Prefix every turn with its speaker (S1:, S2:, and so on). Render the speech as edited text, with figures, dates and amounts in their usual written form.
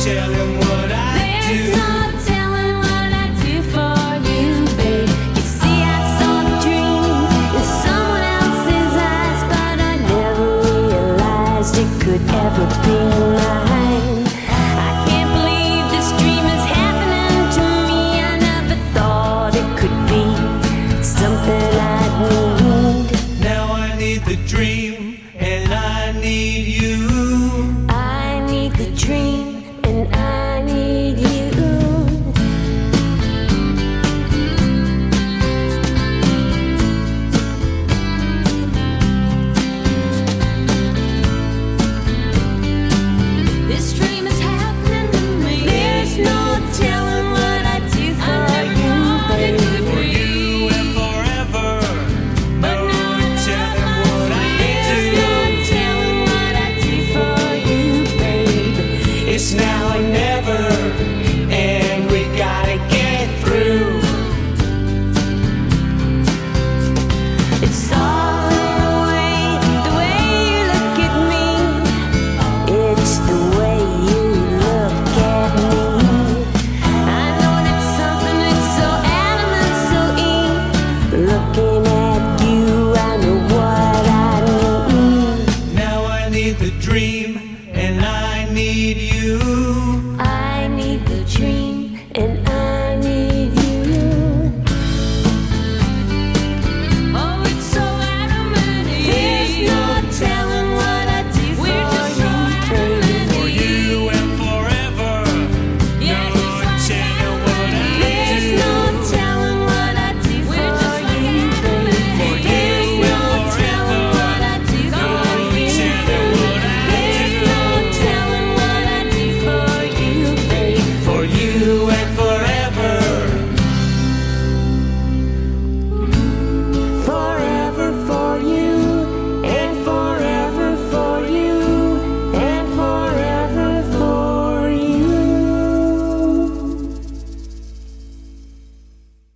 S1: telling what I do.
S2: There's no telling what I do for you, babe. You see, I saw the dream in someone else's eyes, but I never realized it could ever be mine. I can't believe this dream is happening to me. I never thought it could be something I'd need.
S1: Now I need the dream, and I need you.
S2: I need the dream, and I need you. This dream is happening to me. There's no telling what I do for you, baby.
S1: For you and forever.
S2: But now I
S1: telling what I
S2: There's no
S1: do.
S2: telling what I do for you, baby.
S1: It's now or never.